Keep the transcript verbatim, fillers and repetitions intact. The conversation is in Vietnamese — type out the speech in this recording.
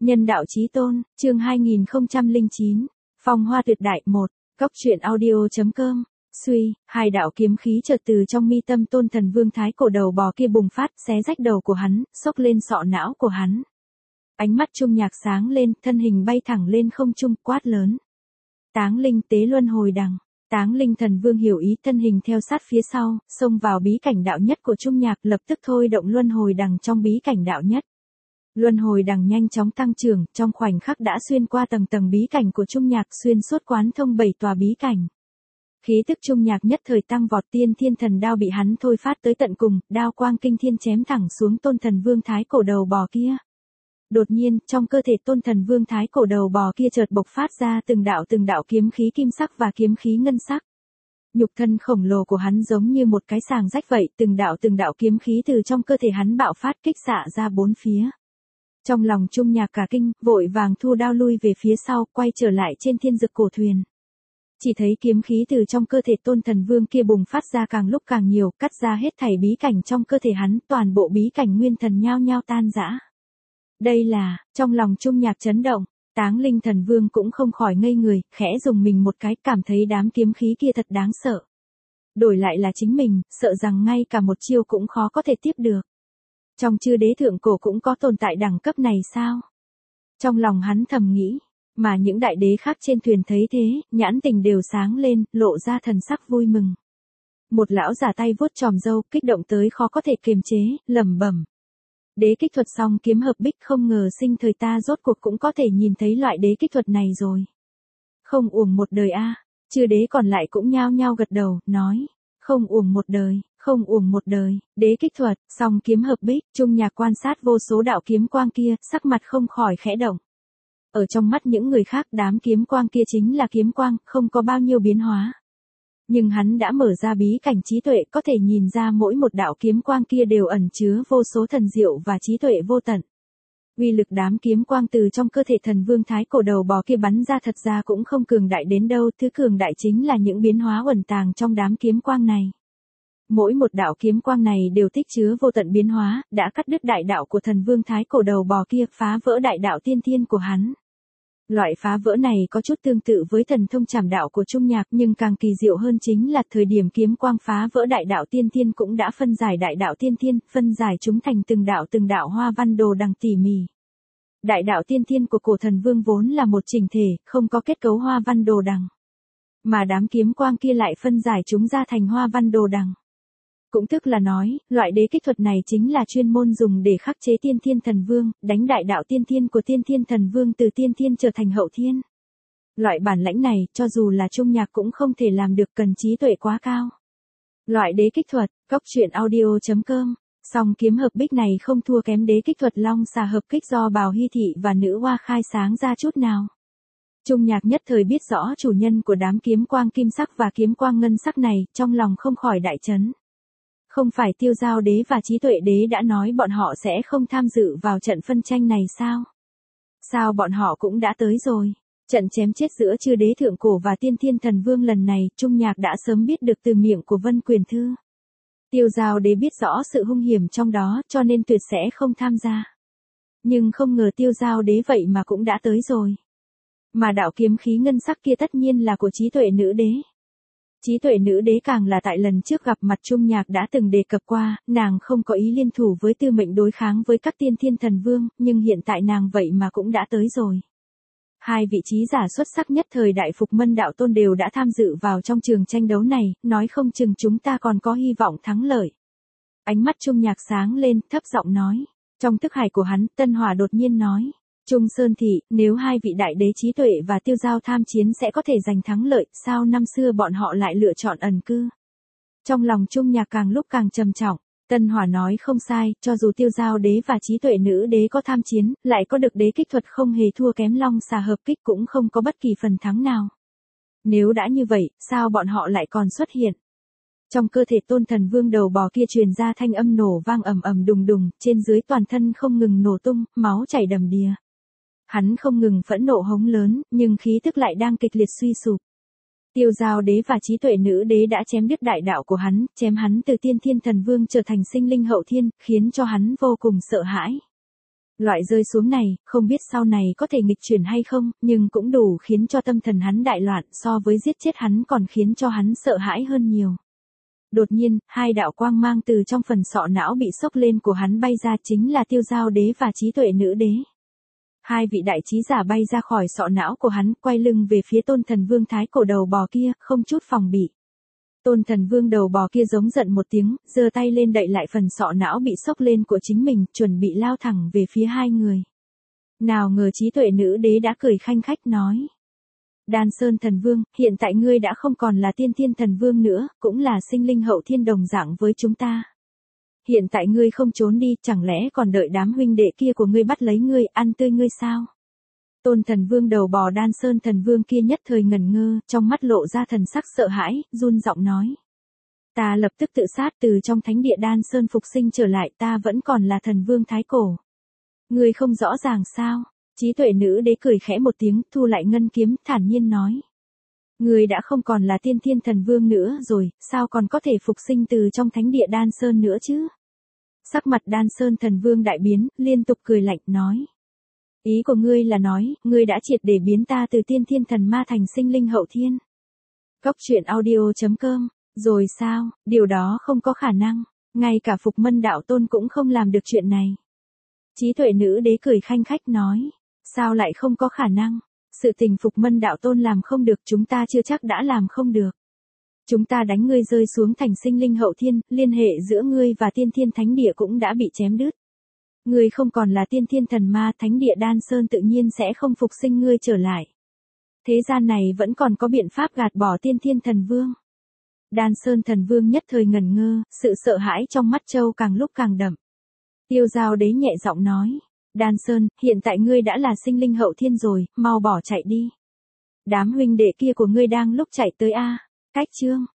Nhân đạo chí tôn, chương hai nghìn không trăm lẻ chín, Phong hoa tuyệt đại một, Cốc truyện audio.com, suy, hai đạo kiếm khí chợt từ trong mi tâm Tôn Thần Vương thái cổ đầu bò kia bùng phát, xé rách đầu của hắn, xốc lên sọ não của hắn. Ánh mắt Trung Nhạc sáng lên, thân hình bay thẳng lên không trung, quát lớn. Táng linh tế luân hồi đằng. Táng linh thần vương hiểu ý, thân hình theo sát phía sau, xông vào bí cảnh đạo nhất của Trung Nhạc, lập tức thôi động luân hồi đằng trong bí cảnh đạo nhất. Luân hồi đằng nhanh chóng tăng trưởng, trong khoảnh khắc đã xuyên qua tầng tầng bí cảnh của Trung Nhạc, xuyên suốt quán thông bảy tòa bí cảnh. Khí tức Trung Nhạc nhất thời tăng vọt, tiên thiên thần đao bị hắn thôi phát tới tận cùng, đao quang kinh thiên chém thẳng xuống Tôn Thần Vương thái cổ đầu bò kia. Đột nhiên, trong cơ thể Tôn Thần Vương thái cổ đầu bò kia chợt bộc phát ra từng đạo từng đạo kiếm khí kim sắc và kiếm khí ngân sắc. Nhục thân khổng lồ của hắn giống như một cái sàng rách vậy, từng đạo từng đạo kiếm khí từ trong cơ thể hắn bạo phát kích xạ ra bốn phía. Trong lòng Trung Nhạc cả kinh, vội vàng thu đao lui về phía sau, quay trở lại trên thiên dực cổ thuyền. Chỉ thấy kiếm khí từ trong cơ thể Tôn Thần Vương kia bùng phát ra càng lúc càng nhiều, cắt ra hết thảy bí cảnh trong cơ thể hắn, toàn bộ bí cảnh nguyên thần nhao nhao tan rã. Đây là, trong lòng Trung Nhạc chấn động, Táng linh thần vương cũng không khỏi ngây người, khẽ dùng mình một cái, cảm thấy đám kiếm khí kia thật đáng sợ. Đổi lại là chính mình, sợ rằng ngay cả một chiêu cũng khó có thể tiếp được. Trong chư đế thượng cổ cũng có tồn tại đẳng cấp này sao? Trong lòng hắn thầm nghĩ, mà những đại đế khác trên thuyền thấy thế, nhãn tình đều sáng lên, lộ ra thần sắc vui mừng. Một lão giả tay vuốt chòm râu, kích động tới khó có thể kiềm chế, lẩm bẩm. Đế kích thuật xong kiếm hợp bích, không ngờ sinh thời ta rốt cuộc cũng có thể nhìn thấy loại đế kích thuật này rồi. Không uổng một đời a. À. Chư đế còn lại cũng nhao nhao gật đầu, nói, không uổng một đời, không uổng một đời, đế kích thuật, xong kiếm hợp bích. Trung Nhạc quan sát vô số đạo kiếm quang kia, sắc mặt không khỏi khẽ động. Ở trong mắt những người khác, đám kiếm quang kia chính là kiếm quang, không có bao nhiêu biến hóa. Nhưng hắn đã mở ra bí cảnh trí tuệ, có thể nhìn ra mỗi một đạo kiếm quang kia đều ẩn chứa vô số thần diệu và trí tuệ vô tận. Uy lực đám kiếm quang từ trong cơ thể thần vương thái cổ đầu bò kia bắn ra thật ra cũng không cường đại đến đâu, thứ cường đại chính là những biến hóa ẩn tàng trong đám kiếm quang này. Mỗi một đạo kiếm quang này đều tích chứa vô tận biến hóa, đã cắt đứt đại đạo của thần vương thái cổ đầu bò kia, phá vỡ đại đạo tiên thiên của hắn. Loại phá vỡ này có chút tương tự với thần thông trảm đạo của Trung Nhạc, nhưng càng kỳ diệu hơn chính là thời điểm kiếm quang phá vỡ đại đạo tiên thiên cũng đã phân giải đại đạo tiên thiên, phân giải chúng thành từng đạo từng đạo hoa văn đồ đằng tỉ mỉ. Đại đạo tiên thiên của cổ thần vương vốn là một chỉnh thể, không có kết cấu hoa văn đồ đằng. Mà đám kiếm quang kia lại phân giải chúng ra thành hoa văn đồ đằng. Cũng tức là nói, loại đế kích thuật này chính là chuyên môn dùng để khắc chế tiên thiên thần vương, đánh đại đạo tiên thiên của tiên thiên thần vương từ tiên thiên trở thành hậu thiên. Loại bản lãnh này, cho dù là Trung Nhạc cũng không thể làm được, cần trí tuệ quá cao. Loại đế kích thuật, Cốc truyện audio.com, song kiếm hợp bích này không thua kém đế kích thuật long xà hợp kích do Bào Hy Thị và nữ hoa khai sáng ra chút nào. Trung Nhạc nhất thời biết rõ chủ nhân của đám kiếm quang kim sắc và kiếm quang ngân sắc này, trong lòng không khỏi đại chấn. Không phải Tiêu Giao Đế và Trí Tuệ Đế đã nói bọn họ sẽ không tham dự vào trận phân tranh này sao? Sao bọn họ cũng đã tới rồi? Trận chém chết giữa chư đế thượng cổ và tiên thiên thần vương lần này, Trung Nhạc đã sớm biết được từ miệng của Vân Quyền Thư. Tiêu Giao Đế biết rõ sự hung hiểm trong đó, cho nên tuyệt sẽ không tham gia. Nhưng không ngờ Tiêu Giao Đế vậy mà cũng đã tới rồi. Mà đạo kiếm khí ngân sắc kia tất nhiên là của Trí Tuệ Nữ Đế. Trí Tuệ Nữ Đế càng là tại lần trước gặp mặt Trung Nhạc đã từng đề cập qua, nàng không có ý liên thủ với Tư Mệnh đối kháng với các tiên thiên thần vương, nhưng hiện tại nàng vậy mà cũng đã tới rồi. Hai vị trí giả xuất sắc nhất thời Đại Phục Mân Đạo Tôn đều đã tham dự vào trong trường tranh đấu này, nói không chừng chúng ta còn có hy vọng thắng lợi. Ánh mắt Trung Nhạc sáng lên, thấp giọng nói. Trong thức hải của hắn, Tân Hỏa đột nhiên nói. Trung Sơn Thị, nếu hai vị đại đế Trí Tuệ và Tiêu Giao tham chiến sẽ có thể giành thắng lợi, sao năm xưa bọn họ lại lựa chọn ẩn cư? Trong lòng Trung Nhạc càng lúc càng trầm trọng, Tân Hỏa nói không sai, cho dù Tiêu Giao Đế và Trí Tuệ Nữ Đế có tham chiến, lại có được đế kích thuật không hề thua kém long xà hợp kích cũng không có bất kỳ phần thắng nào. Nếu đã như vậy, sao bọn họ lại còn xuất hiện? Trong cơ thể Tôn Thần Vương đầu bò kia truyền ra thanh âm nổ vang ầm ầm đùng đùng, trên dưới toàn thân không ngừng nổ tung, máu chảy đầm đìa. Hắn không ngừng phẫn nộ hống lớn, nhưng khí tức lại đang kịch liệt suy sụp. Tiêu Giao Đế và Trí Tuệ Nữ Đế đã chém đứt đại đạo của hắn, chém hắn từ tiên thiên thần vương trở thành sinh linh hậu thiên, khiến cho hắn vô cùng sợ hãi. Loại rơi xuống này, không biết sau này có thể nghịch chuyển hay không, nhưng cũng đủ khiến cho tâm thần hắn đại loạn, so với giết chết hắn còn khiến cho hắn sợ hãi hơn nhiều. Đột nhiên, hai đạo quang mang từ trong phần sọ não bị sốc lên của hắn bay ra, chính là Tiêu Giao Đế và Trí Tuệ Nữ Đế. Hai vị đại trí giả bay ra khỏi sọ não của hắn, quay lưng về phía Tôn Thần Vương thái cổ đầu bò kia, không chút phòng bị. Tôn Thần Vương đầu bò kia giống giận một tiếng, giơ tay lên đậy lại phần sọ não bị sốc lên của chính mình, chuẩn bị lao thẳng về phía hai người. Nào ngờ Trí Tuệ Nữ Đế đã cười khanh khách nói: Đan Sơn Thần Vương, hiện tại ngươi đã không còn là Tiên Thiên Thần Vương nữa, cũng là sinh linh hậu thiên đồng dạng với chúng ta. Hiện tại ngươi không trốn đi, chẳng lẽ còn đợi đám huynh đệ kia của ngươi bắt lấy ngươi, ăn tươi ngươi sao? Tôn Thần Vương đầu bò Đan Sơn Thần Vương kia nhất thời ngẩn ngơ, trong mắt lộ ra thần sắc sợ hãi, run giọng nói: Ta lập tức tự sát từ trong thánh địa Đan Sơn phục sinh trở lại, ta vẫn còn là Thần Vương thái cổ. Ngươi không rõ ràng sao? Trí Tuệ Nữ Đế cười khẽ một tiếng, thu lại ngân kiếm, thản nhiên nói: Ngươi đã không còn là Tiên Thiên Thần Vương nữa rồi, sao còn có thể phục sinh từ trong thánh địa Đan Sơn nữa chứ? Sắc mặt Đan Sơn Thần Vương đại biến, liên tục cười lạnh nói: Ý của ngươi là nói, ngươi đã triệt để biến ta từ Tiên Thiên Thần Ma thành sinh linh hậu thiên. Cốc truyện audio chấm com. Rồi sao, điều đó không có khả năng, ngay cả Phục Mân Đạo Tôn cũng không làm được chuyện này. Trí Tuệ Nữ Đế cười khanh khách nói: Sao lại không có khả năng? Sự tình Phục Mân Đạo Tôn làm không được, chúng ta chưa chắc đã làm không được. Chúng ta đánh ngươi rơi xuống thành sinh linh hậu thiên, liên hệ giữa ngươi và Tiên Thiên Thánh Địa cũng đã bị chém đứt. Ngươi không còn là Tiên Thiên Thần Ma, Thánh Địa Đan Sơn tự nhiên sẽ không phục sinh ngươi trở lại. Thế gian này vẫn còn có biện pháp gạt bỏ Tiên Thiên Thần Vương. Đan Sơn Thần Vương nhất thời ngẩn ngơ, sự sợ hãi trong mắt Châu càng lúc càng đậm. Tiêu Giao Đế nhẹ giọng nói: Đan Sơn, hiện tại ngươi đã là sinh linh hậu thiên rồi, mau bỏ chạy đi. Đám huynh đệ kia của ngươi đang lúc chạy tới a. Cách chương